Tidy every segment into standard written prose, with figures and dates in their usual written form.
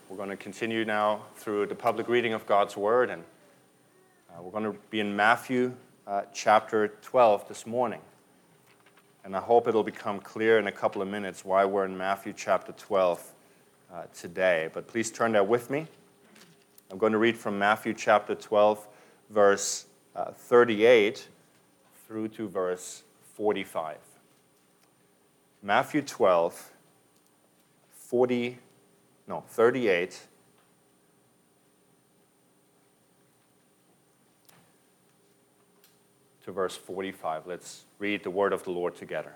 We're going to continue now through the public reading of God's Word, and we're going to be in Matthew chapter 12 this morning. And I hope it'll become clear in a couple of minutes why we're in Matthew chapter 12 today. But please turn there with me. I'm going to read from Matthew chapter 12, verse 38 through to verse 45. Matthew 12, 38 to verse 45. Let's read the word of the Lord together.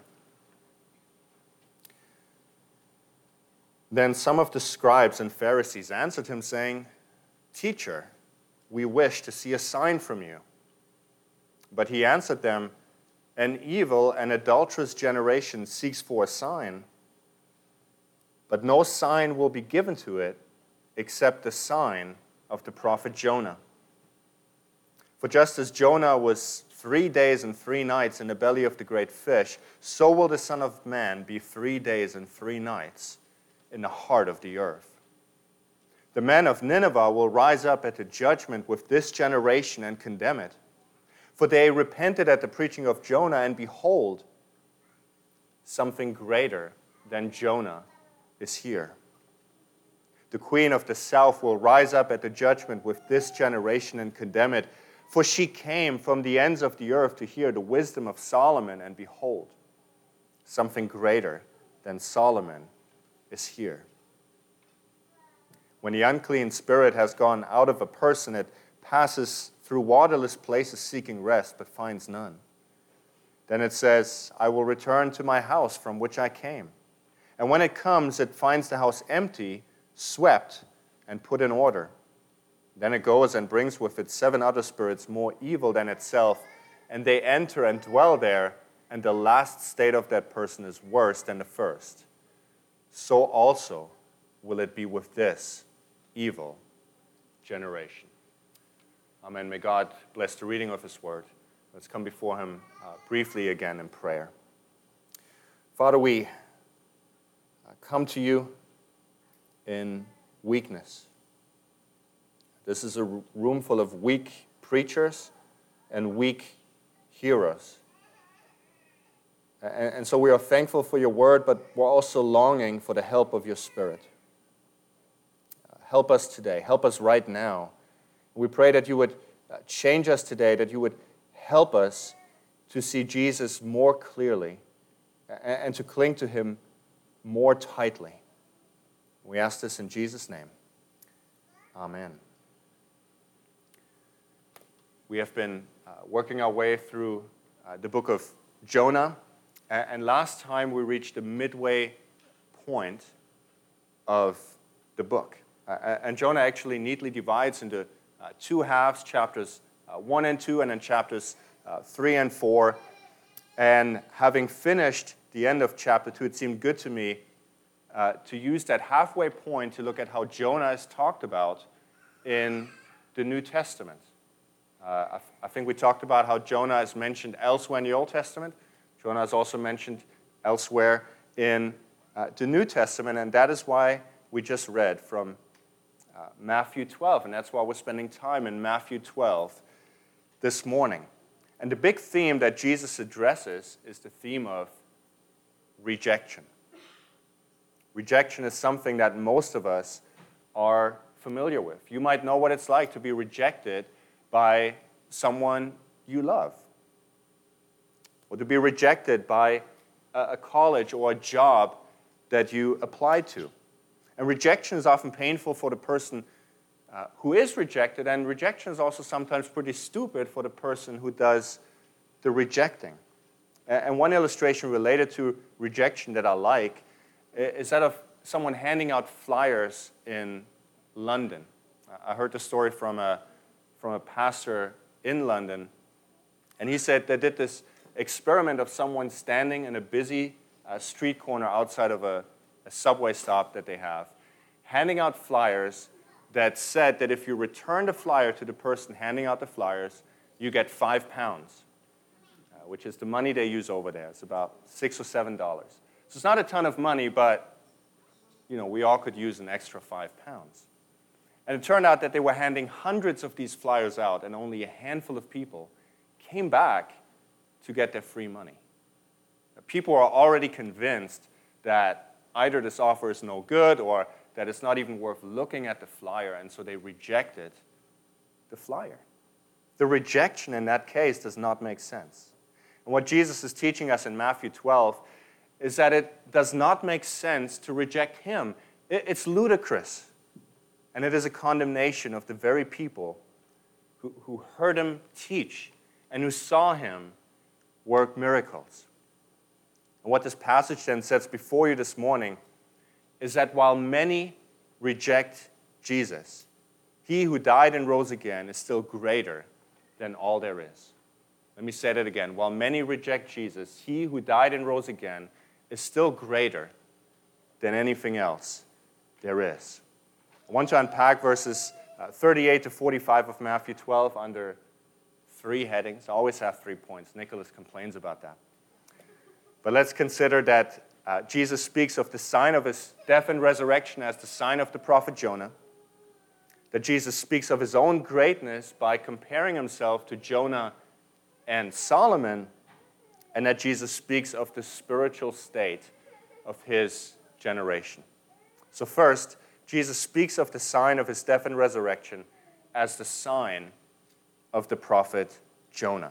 Then some of the scribes and Pharisees answered him, saying, "Teacher, we wish to see a sign from you." But he answered them, "An evil and adulterous generation seeks for a sign, but no sign will be given to it except the sign of the prophet Jonah. For just as Jonah was 3 days and 3 nights in the belly of the great fish, so will the Son of Man be 3 days and 3 nights in the heart of the earth. The men of Nineveh will rise up at the judgment with this generation and condemn it. For they repented at the preaching of Jonah, and behold, something greater than Jonah is here. The queen of the south will rise up at the judgment with this generation and condemn it. For she came from the ends of the earth to hear the wisdom of Solomon, and behold, something greater than Solomon is here. When the unclean spirit has gone out of a person, it passes through waterless places seeking rest, but finds none. Then it says, "I will return to my house from which I came." And when it comes, it finds the house empty, swept, and put in order. Then it goes and brings with it 7 other spirits more evil than itself, and they enter and dwell there, and the last state of that person is worse than the first. So also will it be with this evil generation. Amen. May God bless the reading of His Word. Let's come before Him briefly again in prayer. Father, we come to you in weakness. This is a room full of weak preachers and weak hearers. And so we are thankful for your word, but we're also longing for the help of your Spirit. Help us today. Help us right now. We pray that you would change us today, that you would help us to see Jesus more clearly and to cling to him more tightly. We ask this in Jesus' name. Amen. We have been working our way through the book of Jonah, and last time we reached the midway point of the book. And Jonah actually neatly divides into 2 halves, chapters 1 and 2, and then chapters 3 and 4. And having finished the end of chapter 2, it seemed good to me to use that halfway point to look at how Jonah is talked about in the New Testament. I think we talked about how Jonah is mentioned elsewhere in the Old Testament. Jonah is also mentioned elsewhere in the New Testament, and that is why we just read from Matthew 12, and that's why we're spending time in Matthew 12 this morning. And the big theme that Jesus addresses is the theme of rejection. Rejection is something that most of us are familiar with. You might know what it's like to be rejected by someone you love, or to be rejected by a college or a job that you applied to. And rejection is often painful for the person who is rejected, and rejection is also sometimes pretty stupid for the person who does the rejecting. And one illustration related to rejection that I like is that of someone handing out flyers in London. I heard the story from a pastor in London, and he said they did this experiment of someone standing in a busy street corner outside of a subway stop that they have, handing out flyers that said that if you return the flyer to the person handing out the flyers, you get £5, which is the money they use over there. It's about $6 or $7. So it's not a ton of money, but we all could use an extra 5 pounds. And it turned out that they were handing hundreds of these flyers out, and only a handful of people came back to get their free money. People are already convinced that either this offer is no good or that it's not even worth looking at the flyer, and so they rejected the flyer. The rejection in that case does not make sense. And what Jesus is teaching us in Matthew 12 is that it does not make sense to reject him. It's ludicrous. And it is a condemnation of the very people who heard him teach and who saw him work miracles. And what this passage then sets before you this morning is that while many reject Jesus, he who died and rose again is still greater than all there is. Let me say that again. While many reject Jesus, he who died and rose again is still greater than anything else there is. I want to unpack verses 38 to 45 of Matthew 12 under 3 headings. I always have 3 points. Nicholas complains about that. But let's consider that Jesus speaks of the sign of his death and resurrection as the sign of the prophet Jonah, that Jesus speaks of his own greatness by comparing himself to Jonah and Solomon, and that Jesus speaks of the spiritual state of his generation. So first, Jesus speaks of the sign of his death and resurrection as the sign of the prophet Jonah.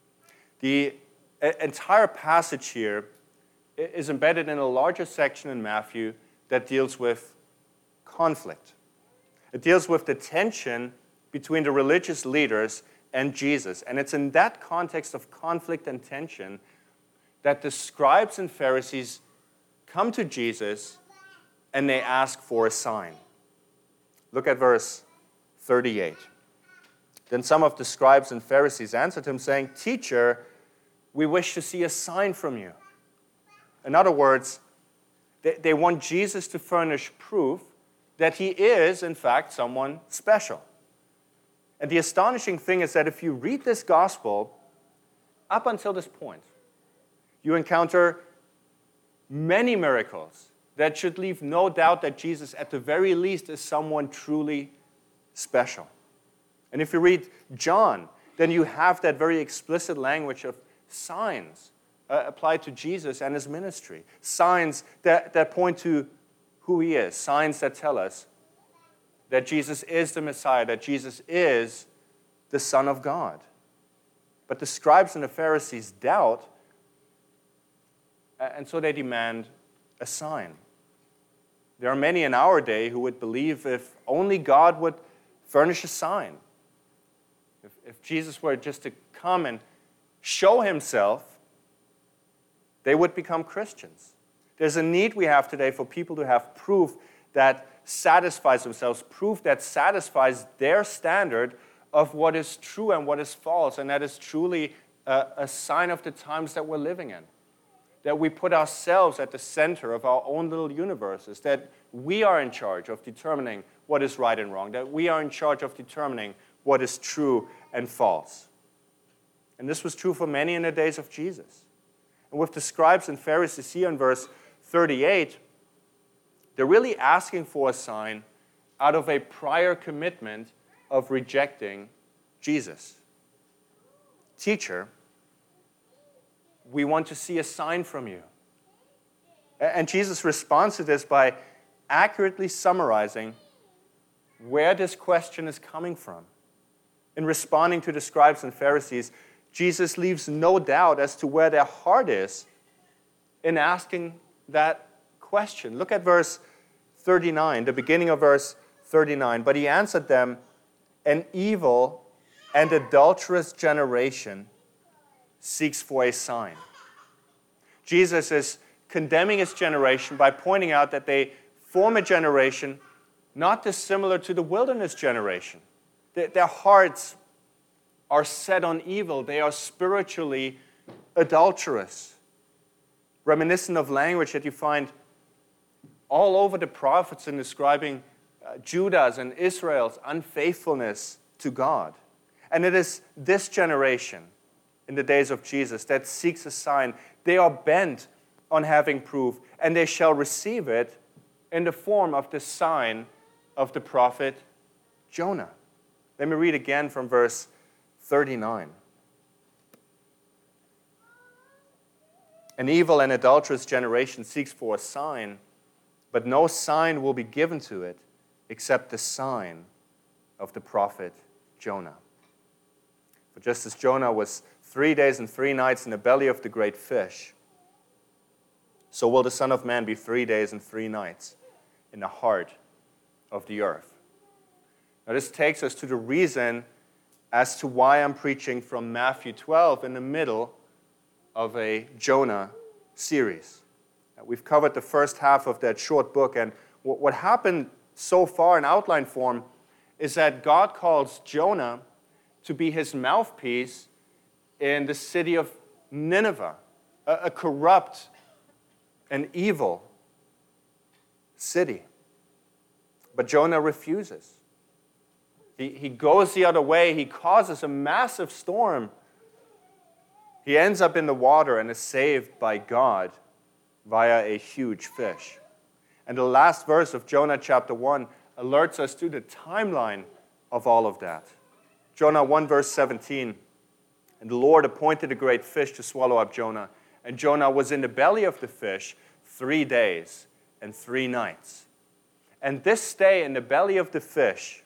The entire passage here is embedded in a larger section in Matthew that deals with conflict. It deals with the tension between the religious leaders and Jesus. And it's in that context of conflict and tension that the scribes and Pharisees come to Jesus and they ask for a sign. Look at verse 38. Then some of the scribes and Pharisees answered him, saying, "Teacher, we wish to see a sign from you." In other words, they want Jesus to furnish proof that he is, in fact, someone special. And the astonishing thing is that if you read this gospel, up until this point, you encounter many miracles that should leave no doubt that Jesus, at the very least, is someone truly special. And if you read John, then you have that very explicit language of signs applied to Jesus and his ministry. Signs that point to who he is. Signs that tell us that Jesus is the Messiah, that Jesus is the Son of God. But the scribes and the Pharisees doubt, and so they demand a sign. There are many in our day who would believe if only God would furnish a sign. If Jesus were just to come and show himself, they would become Christians. There's a need we have today for people to have proof that satisfies themselves, proof that satisfies their standard of what is true and what is false, and that is truly a sign of the times that we're living in. That we put ourselves at the center of our own little universes, that we are in charge of determining what is right and wrong, that we are in charge of determining what is true and false. And this was true for many in the days of Jesus. And with the scribes and Pharisees here in verse 38, they're really asking for a sign out of a prior commitment of rejecting Jesus. Teacher, we want to see a sign from you. And Jesus responds to this by accurately summarizing where this question is coming from. In responding to the scribes and Pharisees, Jesus leaves no doubt as to where their heart is in asking that question. Look at verse 39, the beginning of verse 39. But he answered them, "An evil and adulterous generation seeks for a sign." Jesus is condemning his generation by pointing out that they form a generation not dissimilar to the wilderness generation. Their hearts are set on evil. They are spiritually adulterous. Reminiscent of language that you find all over the prophets in describing Judah's and Israel's unfaithfulness to God. And it is this generation in the days of Jesus that seeks a sign. They are bent on having proof, and they shall receive it in the form of the sign of the prophet Jonah. Let me read again from verse 39. An evil and adulterous generation seeks for a sign, but no sign will be given to it except the sign of the prophet Jonah. For just as Jonah was 3 days and 3 nights in the belly of the great fish, so will the Son of Man be 3 days and 3 nights in the heart of the earth. Now this takes us to the reason as to why I'm preaching from Matthew 12 in the middle of a Jonah series. We've covered the first half of that short book, and what happened so far in outline form is that God calls Jonah to be his mouthpiece in the city of Nineveh, a corrupt and evil city. But Jonah refuses. He goes the other way. He causes a massive storm. He ends up in the water and is saved by God via a huge fish. And the last verse of Jonah chapter 1 alerts us to the timeline of all of that. Jonah 1 verse 17, and the Lord appointed a great fish to swallow up Jonah. And Jonah was in the belly of the fish 3 days and 3 nights. And this stay in the belly of the fish,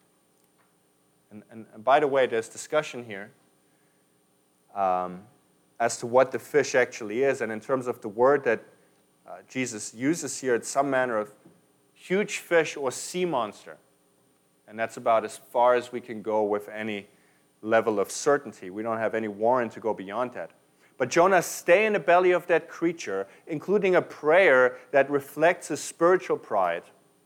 and by the way, there's discussion here as to what the fish actually is. And in terms of the word that Jesus uses here, it's some manner of huge fish or sea monster. And that's about as far as we can go with any level of certainty. We don't have any warrant to go beyond that. But Jonah's stay in the belly of that creature, including a prayer that reflects his spiritual pride,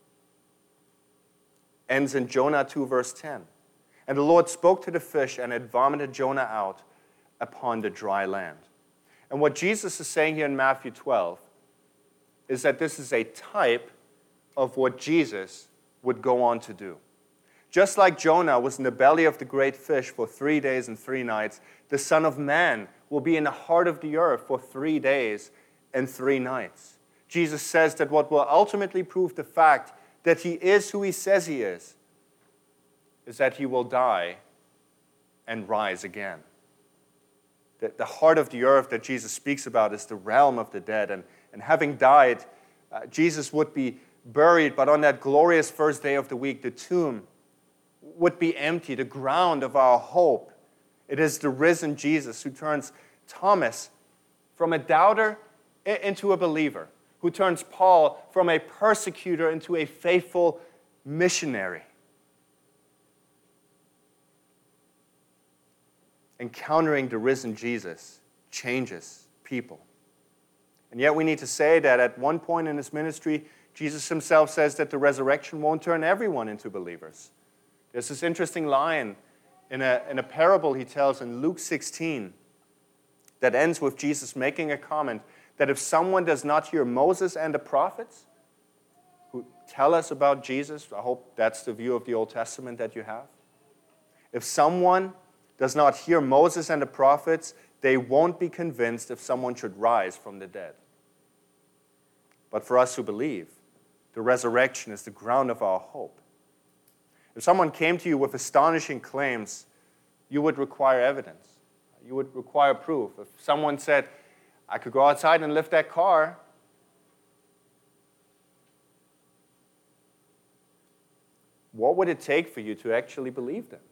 ends in Jonah 2 verse 10. And the Lord spoke to the fish, and it vomited Jonah out upon the dry land. And what Jesus is saying here in Matthew 12 is that this is a type of what Jesus would go on to do. Just like Jonah was in the belly of the great fish for 3 days and 3 nights, the Son of Man will be in the heart of the earth for 3 days and 3 nights. Jesus says that what will ultimately prove the fact that he is who he says he is that he will die and rise again. The heart of the earth that Jesus speaks about is the realm of the dead. And having died, Jesus would be buried, but on that glorious first day of the week, the tomb would be empty, the ground of our hope. It is the risen Jesus who turns Thomas from a doubter into a believer, who turns Paul from a persecutor into a faithful missionary. Encountering the risen Jesus changes people. And yet we need to say that at one point in his ministry, Jesus himself says that the resurrection won't turn everyone into believers. There's this interesting line in a parable he tells in Luke 16 that ends with Jesus making a comment that if someone does not hear Moses and the prophets who tell us about Jesus, I hope that's the view of the Old Testament that you have. If someone does not hear Moses and the prophets, they won't be convinced if someone should rise from the dead. But for us who believe, the resurrection is the ground of our hope. If someone came to you with astonishing claims, you would require evidence. You would require proof. If someone said, I could go outside and lift that car, what would it take for you to actually believe them?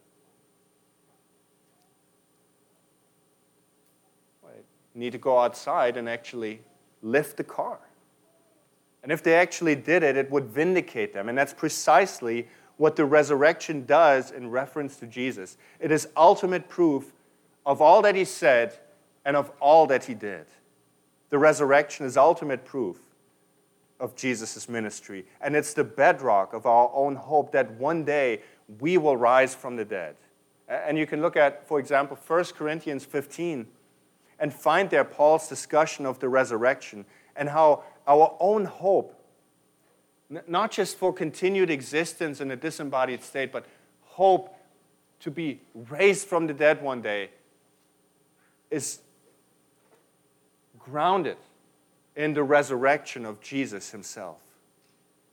You need to go outside and actually lift the car. And if they actually did it, it would vindicate them. And that's precisely what the resurrection does in reference to Jesus. It is ultimate proof of all that he said and of all that he did. The resurrection is ultimate proof of Jesus' ministry. And it's the bedrock of our own hope that one day we will rise from the dead. And you can look at, for example, 1 Corinthians 15 and find there Paul's discussion of the resurrection and how our own hope, not just for continued existence in a disembodied state, but hope to be raised from the dead one day, is grounded in the resurrection of Jesus himself.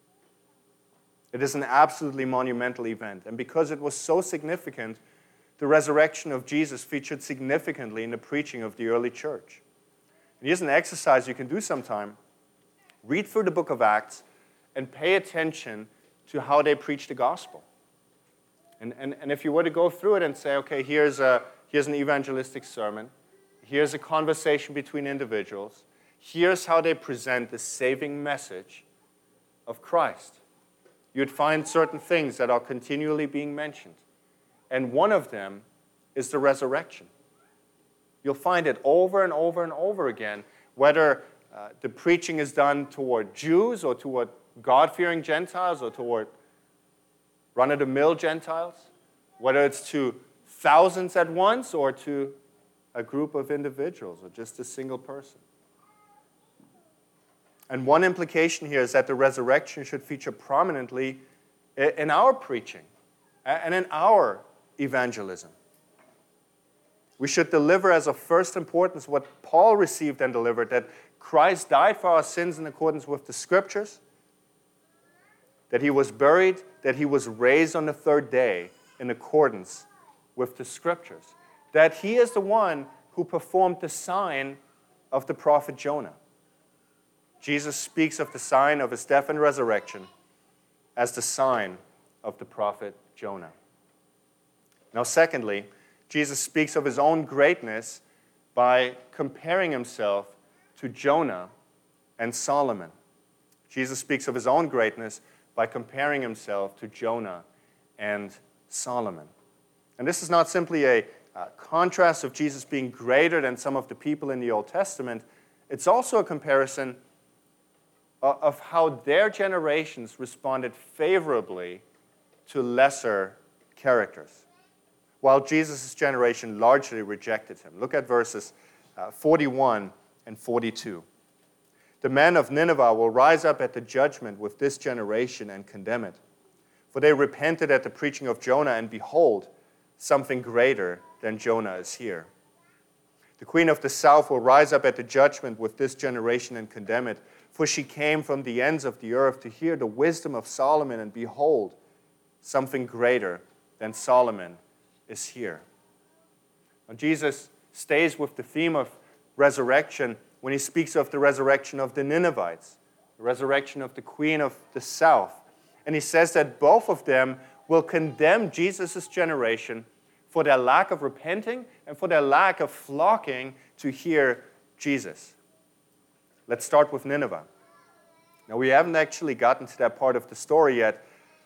It is an absolutely monumental event. And because it was so significant, the resurrection of Jesus featured significantly in the preaching of the early church. And here's an exercise you can do sometime. Read through the book of Acts and pay attention to how they preach the gospel. And if you were to go through it and say, okay, here's an evangelistic sermon, here's a conversation between individuals, here's how they present the saving message of Christ, you'd find certain things that are continually being mentioned. And one of them is the resurrection. You'll find it over and over and over again, whether the preaching is done toward Jews or toward God-fearing Gentiles or toward run-of-the-mill Gentiles, whether it's to thousands at once or to a group of individuals or just a single person. And one implication here is that the resurrection should feature prominently in our preaching and in our evangelism. We should deliver as of first importance what Paul received and delivered, that Christ died for our sins in accordance with the Scriptures, that he was buried, that he was raised on the third day in accordance with the Scriptures, that he is the one who performed the sign of the prophet Jonah. Jesus speaks of the sign of his death and resurrection as the sign of the prophet Jonah. Now, secondly, Jesus speaks of his own greatness by comparing himself to Jonah and Solomon. Jesus speaks of his own greatness by comparing himself to Jonah and Solomon. And this is not simply a contrast of Jesus being greater than some of the people in the Old Testament. It's also a comparison of how their generations responded favorably to lesser characters, while Jesus' generation largely rejected him. Look at verses 41 and 42. The men of Nineveh will rise up at the judgment with this generation and condemn it. For they repented at the preaching of Jonah, and behold, something greater than Jonah is here. The queen of the south will rise up at the judgment with this generation and condemn it. For she came from the ends of the earth to hear the wisdom of Solomon, and behold, something greater than Solomon is here. Now, Jesus stays with the theme of resurrection when he speaks of the resurrection of the Ninevites, the resurrection of the queen of the south. And he says that both of them will condemn Jesus' generation for their lack of repenting and for their lack of flocking to hear Jesus. Let's start with Nineveh. Now, we haven't actually gotten to that part of the story yet,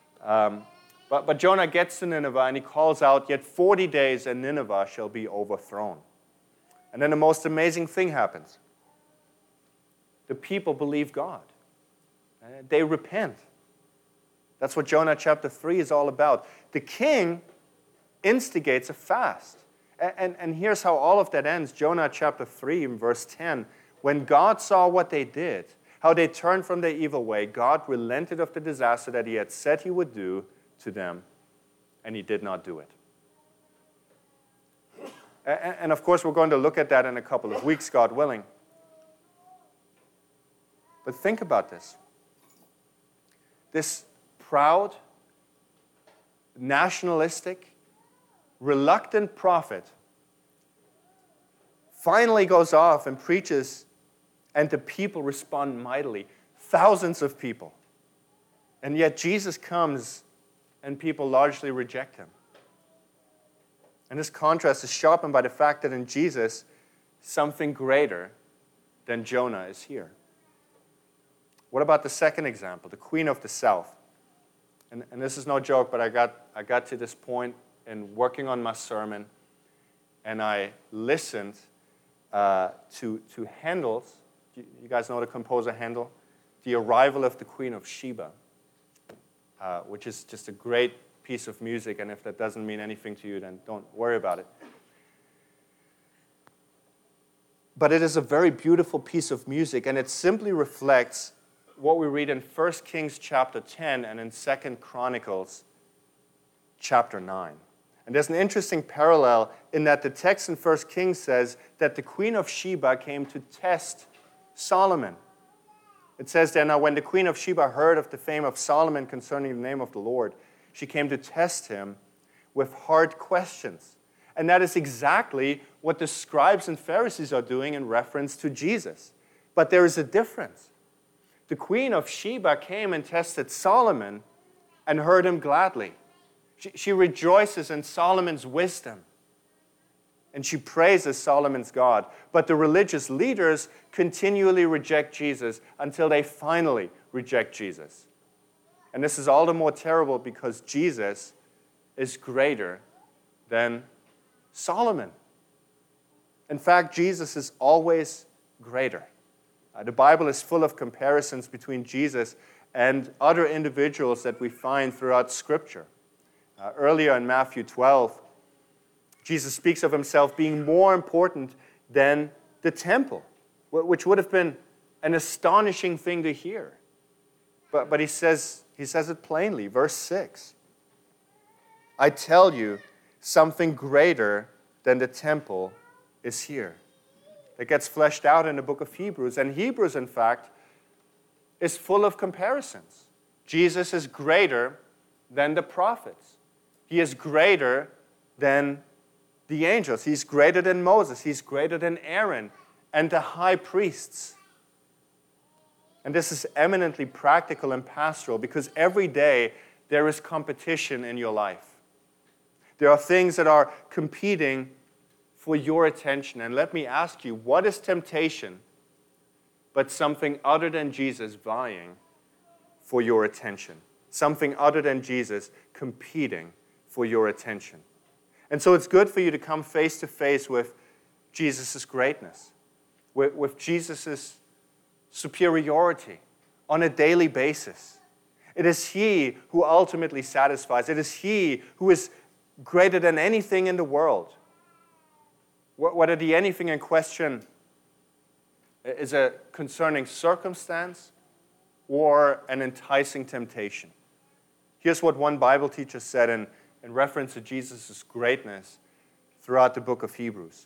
but Jonah gets to Nineveh and he calls out, "Yet 40 days and Nineveh shall be overthrown." And then the most amazing thing happens. The people believe God. They repent. That's what Jonah chapter 3 is all about. The king instigates a fast. And here's how all of that ends. Jonah chapter 3 in verse 10. When God saw what they did, how they turned from their evil way, God relented of the disaster that he had said he would do to them, and he did not do it. And of course, we're going to look at that in a couple of weeks, God willing. But think about this. This proud, nationalistic, reluctant prophet finally goes off and preaches, and the people respond mightily. Thousands of people. And yet Jesus comes and people largely reject him. And this contrast is sharpened by the fact that in Jesus, something greater than Jonah is here. What about the second example, the queen of the south? And this is no joke, but I got to this point in working on my sermon, and I listened to Handel's. You guys know the composer Handel? The Arrival of the Queen of Sheba, which is just a great piece of music, and if that doesn't mean anything to you, then don't worry about it. But it is a very beautiful piece of music, and it simply reflects what we read in 1 Kings chapter 10 and in 2 Chronicles chapter 9. And there's an interesting parallel in that the text in 1 Kings says that the Queen of Sheba came to test Solomon. It says there, now when the queen of Sheba heard of the fame of Solomon concerning the name of the Lord, she came to test him with hard questions. And that is exactly what the scribes and Pharisees are doing in reference to Jesus. But there is a difference. The queen of Sheba came and tested Solomon and heard him gladly. She rejoices in Solomon's wisdom. And she praises Solomon's God. But the religious leaders continually reject Jesus until they finally reject Jesus. And this is all the more terrible because Jesus is greater than Solomon. In fact, Jesus is always greater. The Bible is full of comparisons between Jesus and other individuals that we find throughout Scripture. Earlier in Matthew 12, Jesus speaks of himself being more important than the temple, which would have been an astonishing thing to hear. But he says it plainly, verse 6. I tell you, something greater than the temple is here. It gets fleshed out in the book of Hebrews. And Hebrews, in fact, is full of comparisons. Jesus is greater than the prophets. He is greater than the angels. He's greater than Moses. He's greater than Aaron and the high priests. And this is eminently practical and pastoral because every day there is competition in your life. There are things that are competing for your attention. And let me ask you, what is temptation but something other than Jesus vying for your attention? Something other than Jesus competing for your attention. And so it's good for you to come face to face with Jesus' greatness, with Jesus' superiority on a daily basis. It is He who ultimately satisfies. It is He who is greater than anything in the world. Whether the anything in question is a concerning circumstance or an enticing temptation. Here's what one Bible teacher said in reference to Jesus' greatness throughout the book of Hebrews.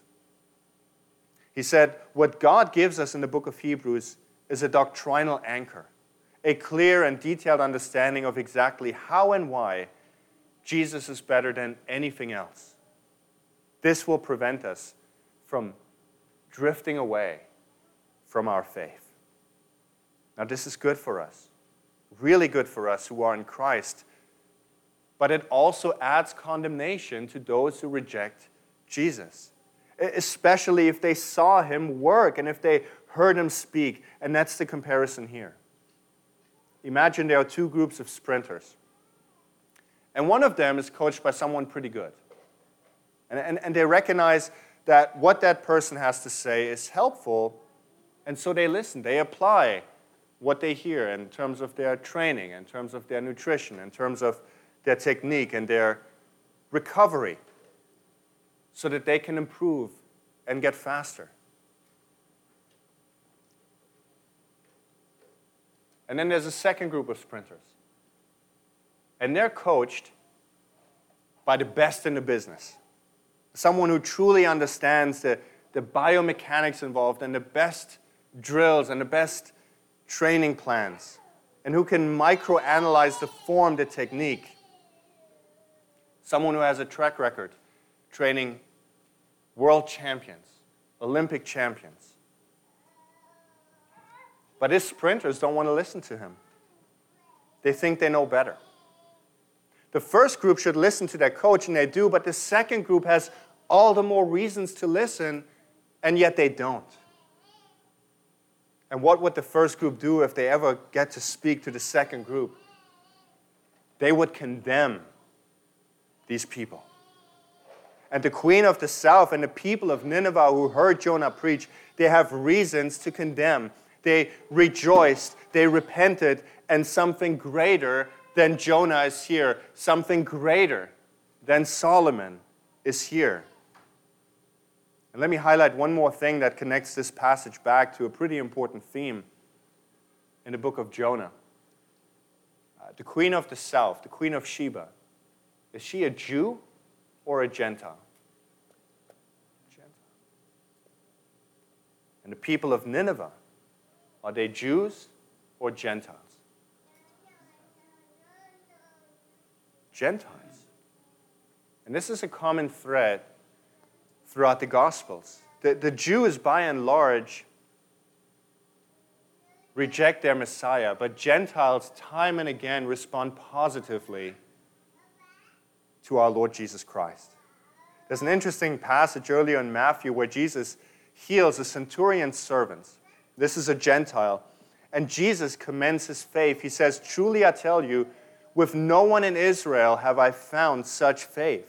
He said, what God gives us in the book of Hebrews is a doctrinal anchor, a clear and detailed understanding of exactly how and why Jesus is better than anything else. This will prevent us from drifting away from our faith. Now, this is good for us, really good for us who are in Christ, but it also adds condemnation to those who reject Jesus, especially if they saw Him work and if they heard Him speak, and that's the comparison here. Imagine there are two groups of sprinters, and one of them is coached by someone pretty good, and they recognize that what that person has to say is helpful, and so they listen. They apply what they hear in terms of their training, in terms of their nutrition, in terms of their technique and their recovery so that they can improve and get faster. And then there's a second group of sprinters. And they're coached by the best in the business. Someone who truly understands the biomechanics involved and the best drills and the best training plans, and who can microanalyze the form, the technique. Someone who has a track record training world champions, Olympic champions. But his sprinters don't want to listen to him. They think they know better. The first group should listen to their coach, and they do, but the second group has all the more reasons to listen, and yet they don't. And what would the first group do if they ever get to speak to the second group? They would condemn these people. And the queen of the south and the people of Nineveh who heard Jonah preach, they have reasons to condemn. They rejoiced, they repented, and something greater than Jonah is here. Something greater than Solomon is here. And let me highlight one more thing that connects this passage back to a pretty important theme in the book of Jonah. The queen of the south, the queen of Sheba, is she a Jew or a Gentile? Gentile. And the people of Nineveh, are they Jews or Gentiles? Gentiles. And this is a common thread throughout the Gospels. The Jews, by and large, reject their Messiah, but Gentiles, time and again, respond positively to our Lord Jesus Christ. There's an interesting passage earlier in Matthew where Jesus heals a centurion's servant. This is a Gentile. And Jesus commends his faith. He says, "Truly I tell you, with no one in Israel have I found such faith."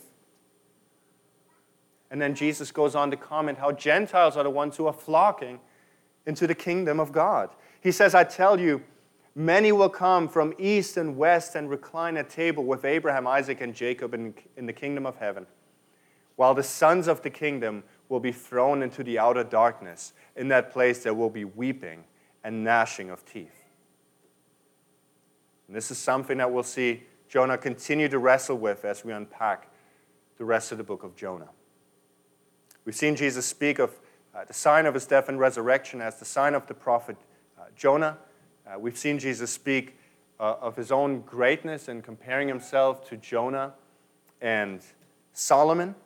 And then Jesus goes on to comment how Gentiles are the ones who are flocking into the kingdom of God. He says, "I tell you, many will come from east and west and recline at table with Abraham, Isaac, and Jacob in the kingdom of heaven, while the sons of the kingdom will be thrown into the outer darkness. In that place there will be weeping and gnashing of teeth." And this is something that we'll see Jonah continue to wrestle with as we unpack the rest of the book of Jonah. We've seen Jesus speak of the sign of his death and resurrection as the sign of the prophet Jonah. We've seen Jesus speak of his own greatness and comparing himself to Jonah and Solomon.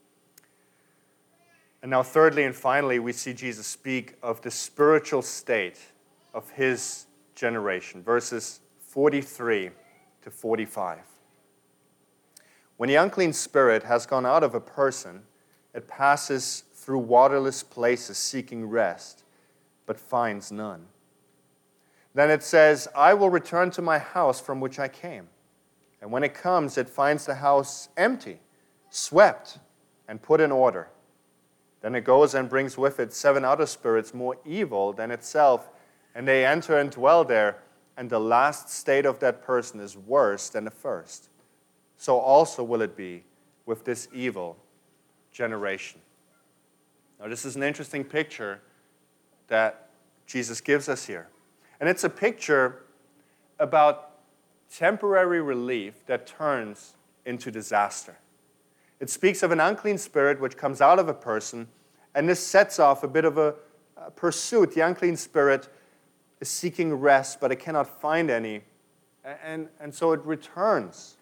And now thirdly and finally, we see Jesus speak of the spiritual state of his generation, verses 43 to 45. When the unclean spirit has gone out of a person, it passes through waterless places seeking rest, but finds none. Then it says, "I will return to my house from which I came." And when it comes, it finds the house empty, swept, and put in order. Then it goes and brings with it 7 other spirits more evil than itself, and they enter and dwell there, and the last state of that person is worse than the first. So also will it be with this evil generation. Now, this is an interesting picture that Jesus gives us here. And it's a picture about temporary relief that turns into disaster. It speaks of an unclean spirit which comes out of a person, and this sets off a bit of a pursuit. The unclean spirit is seeking rest, but it cannot find any, and so it returns.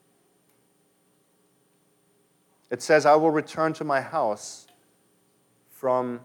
It says, "I will return to my house from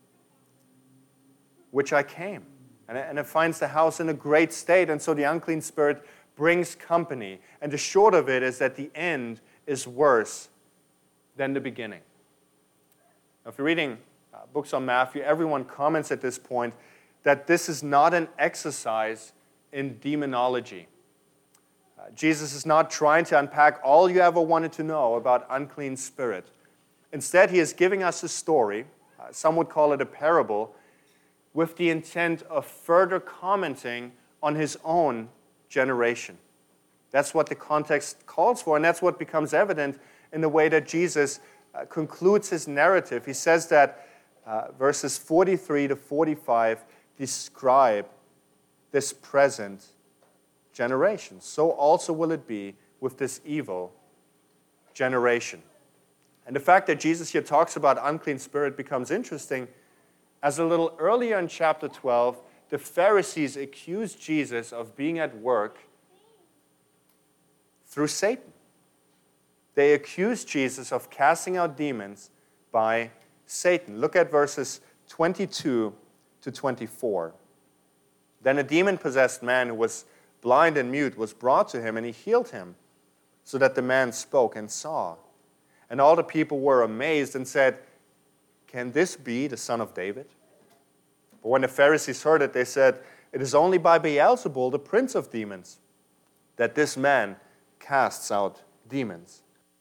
which I came." And it finds the house in a great state, and so the unclean spirit brings company. And the short of it is that the end is worse than the beginning. Now, if you're reading books on Matthew, everyone comments at this point that this is not an exercise in demonology. Jesus is not trying to unpack all you ever wanted to know about unclean spirit. Instead, he is giving us a story, some would call it a parable, with the intent of further commenting on his own generation. That's what the context calls for, and that's what becomes evident in the way that Jesus concludes his narrative. He says that verses 43 to 45 describe this present generation. So also will it be with this evil generation. And the fact that Jesus here talks about unclean spirit becomes interesting, as a little earlier in chapter 12, the Pharisees accused Jesus of being at work through Satan. They accused Jesus of casting out demons by Satan. Look at verses 22 to 24. Then a demon-possessed man who was blind and mute was brought to him, and he healed him, so that the man spoke and saw. And all the people were amazed and said, "Can this be the son of David?" But when the Pharisees heard it, they said, "It is only by Beelzebul, the prince of demons, that this man casts out demons."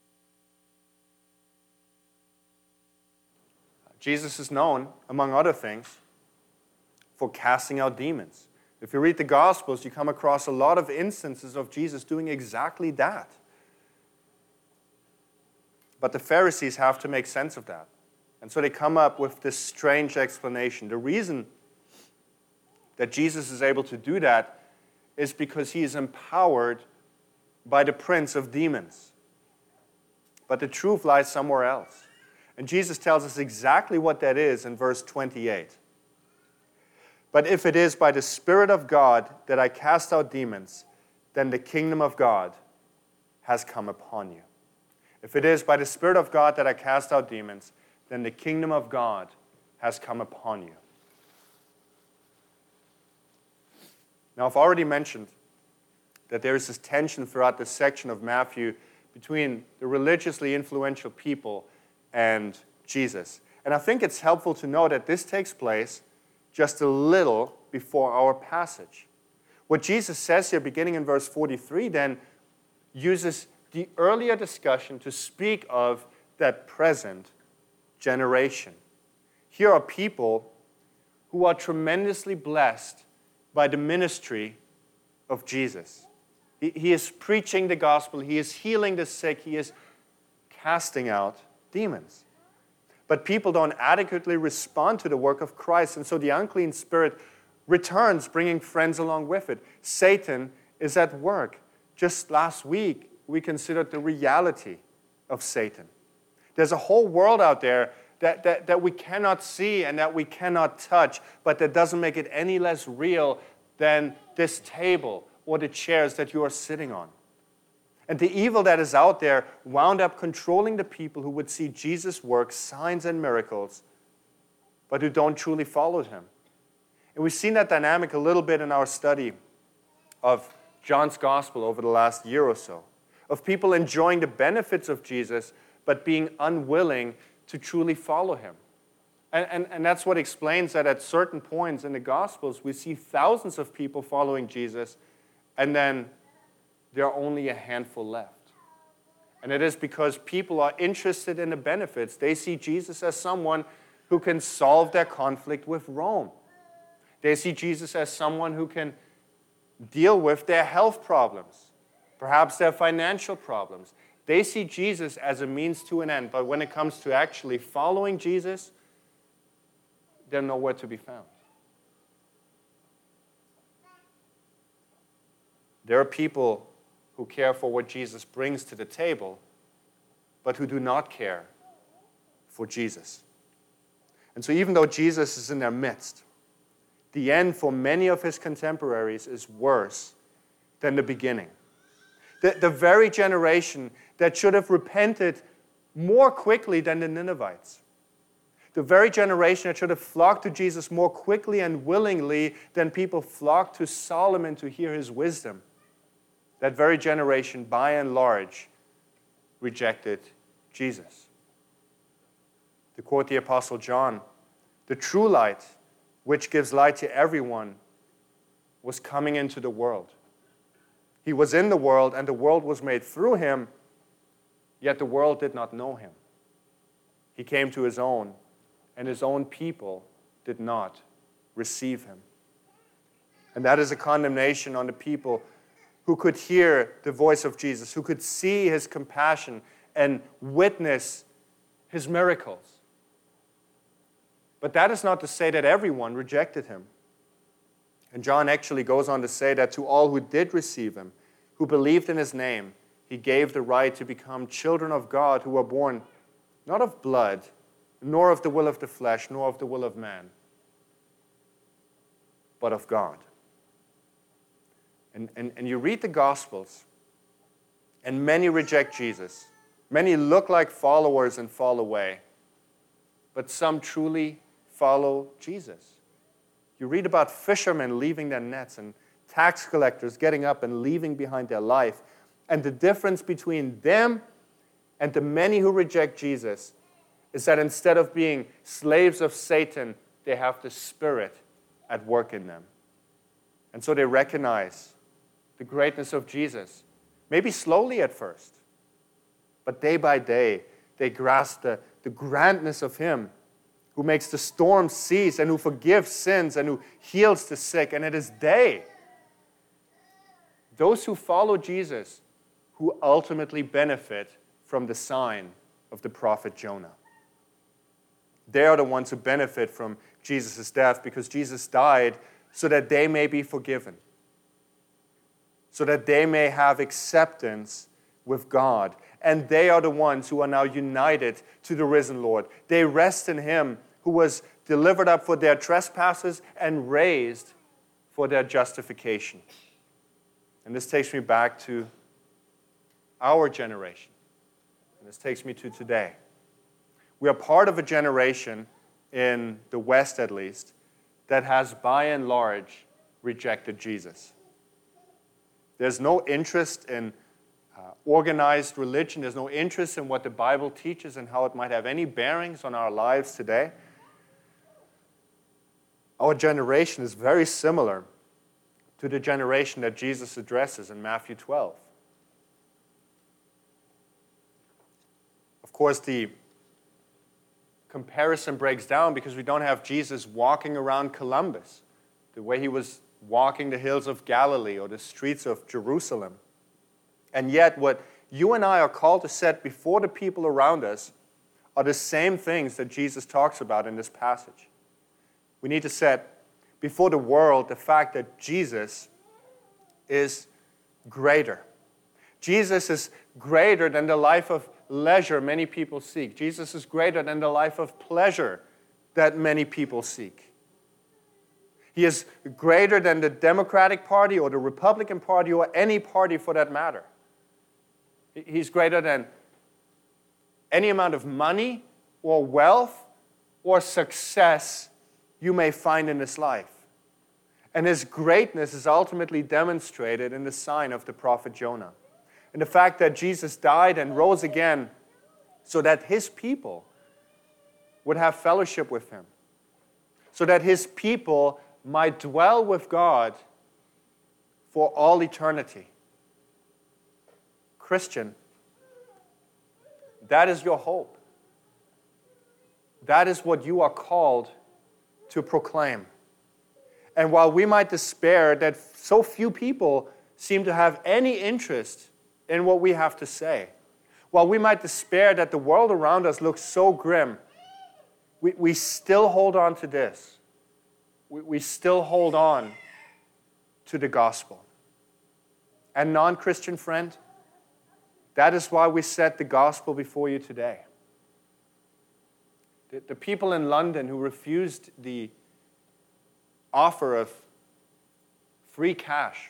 Jesus is known, among other things, for casting out demons. If you read the Gospels, you come across a lot of instances of Jesus doing exactly that. But the Pharisees have to make sense of that. And so they come up with this strange explanation. The reason that Jesus is able to do that is because he is empowered by the prince of demons. But the truth lies somewhere else. And Jesus tells us exactly what that is in verse 28. But if it is by the Spirit of God that I cast out demons, then the kingdom of God has come upon you. If it is by the Spirit of God that I cast out demons, then the kingdom of God has come upon you. Now, I've already mentioned that there is this tension throughout this section of Matthew between the religiously influential people and Jesus. And I think it's helpful to know that this takes place just a little before our passage. What Jesus says here, beginning in verse 43, then uses the earlier discussion to speak of that present generation. Here are people who are tremendously blessed by the ministry of Jesus. He is preaching the gospel. He is healing the sick. He is casting out demons. But people don't adequately respond to the work of Christ, and so the unclean spirit returns, bringing friends along with it. Satan is at work. Just last week, we considered the reality of Satan. There's a whole world out there that we cannot see and that we cannot touch, but that doesn't make it any less real than this table or the chairs that you are sitting on. And the evil that is out there wound up controlling the people who would see Jesus work signs and miracles, but who don't truly follow him. And we've seen that dynamic a little bit in our study of John's gospel over the last year or so, of people enjoying the benefits of Jesus, but being unwilling to truly follow him. And that's what explains that at certain points in the Gospels, we see thousands of people following Jesus, and then there are only a handful left. And it is because people are interested in the benefits. They see Jesus as someone who can solve their conflict with Rome. They see Jesus as someone who can deal with their health problems, perhaps their financial problems. They see Jesus as a means to an end, but when it comes to actually following Jesus, they're nowhere to be found. There are people who care for what Jesus brings to the table, but who do not care for Jesus. And so even though Jesus is in their midst, the end for many of his contemporaries is worse than the beginning. The very generation that should have repented more quickly than the Ninevites. The very generation that should have flocked to Jesus more quickly and willingly than people flocked to Solomon to hear his wisdom. That very generation, by and large, rejected Jesus. To quote the Apostle John, the true light, which gives light to everyone, was coming into the world. He was in the world, and the world was made through him, yet the world did not know him. He came to his own, and his own people did not receive him. And that is a condemnation on the people who could hear the voice of Jesus, who could see his compassion and witness his miracles. But that is not to say that everyone rejected him. And John actually goes on to say that to all who did receive him, who believed in his name, he gave the right to become children of God, who were born not of blood, nor of the will of the flesh, nor of the will of man, but of God. And you read the Gospels, and many reject Jesus. Many look like followers and fall away, but some truly follow Jesus. You read about fishermen leaving their nets and tax collectors getting up and leaving behind their life. And the difference between them and the many who reject Jesus is that instead of being slaves of Satan, they have the Spirit at work in them. And so they recognize the greatness of Jesus, maybe slowly at first, but day by day, they grasp the grandness of him who makes the storm cease and who forgives sins and who heals the sick. And it is they, those who follow Jesus, who ultimately benefit from the sign of the prophet Jonah. They are the ones who benefit from Jesus' death because Jesus died so that they may be forgiven, so that they may have acceptance with God. And they are the ones who are now united to the risen Lord. They rest in him who was delivered up for their trespasses, and raised for their justification. And this takes me back to our generation. And this takes me to today. We are part of a generation, in the West at least, that has by and large rejected Jesus. There's no interest in organized religion. There's no interest in what the Bible teaches and how it might have any bearings on our lives today. Our generation is very similar to the generation that Jesus addresses in Matthew 12. Of course, the comparison breaks down because we don't have Jesus walking around Columbus the way he was walking the hills of Galilee or the streets of Jerusalem. And yet, what you and I are called to set before the people around us are the same things that Jesus talks about in this passage. We need to set before the world the fact that Jesus is greater. Jesus is greater than the life of leisure many people seek. Jesus is greater than the life of pleasure that many people seek. He is greater than the Democratic Party or the Republican Party or any party for that matter. He's greater than any amount of money or wealth or success you may find in this life. And his greatness is ultimately demonstrated in the sign of the prophet Jonah. And the fact that Jesus died and rose again so that his people would have fellowship with him. So that his people might dwell with God for all eternity. Christian, that is your hope. That is what you are called to proclaim. And while we might despair that so few people seem to have any interest in what we have to say, while we might despair that the world around us looks so grim, we still hold on to this. We still hold on to the gospel. And non-Christian friend, that is why we set the gospel before you today. The people in London who refused the offer of free cash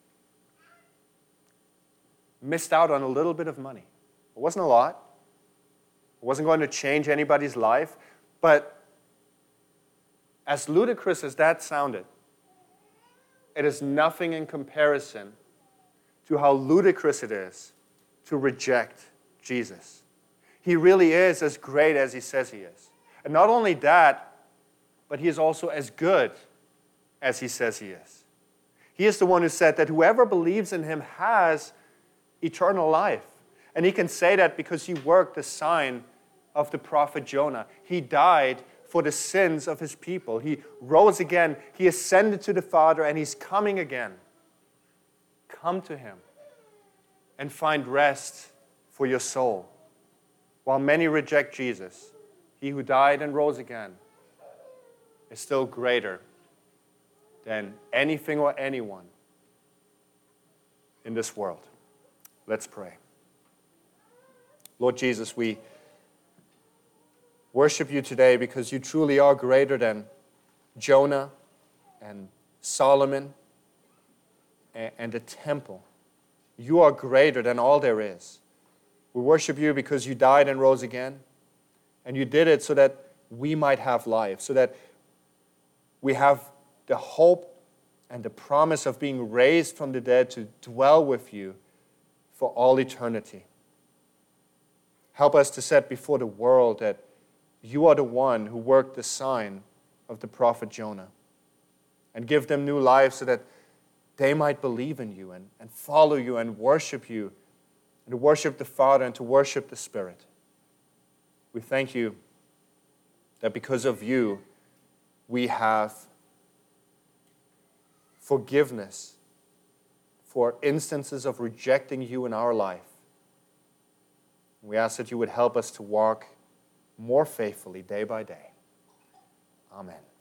missed out on a little bit of money. It wasn't a lot. It wasn't going to change anybody's life. But as ludicrous as that sounded, it is nothing in comparison to how ludicrous it is to reject Jesus. He really is as great as he says he is. And not only that, but he is also as good as he says he is. He is the one who said that whoever believes in him has eternal life. And he can say that because he worked the sign of the prophet Jonah. He died for the sins of his people. He rose again. He ascended to the Father, and he's coming again. Come to him and find rest for your soul. While many reject Jesus, he who died and rose again is still greater than anything or anyone in this world. Let's pray. Lord Jesus, we worship you today because you truly are greater than Jonah and Solomon and the temple. You are greater than all there is. We worship you because you died and rose again, and you did it so that we might have life, so that we have the hope and the promise of being raised from the dead to dwell with you for all eternity. Help us to set before the world that you are the one who worked the sign of the prophet Jonah, and give them new life so that they might believe in you and follow you and worship you, and to worship the Father and to worship the Spirit. We thank you that because of you, we have forgiveness for instances of rejecting you in our life. We ask that you would help us to walk more faithfully day by day. Amen.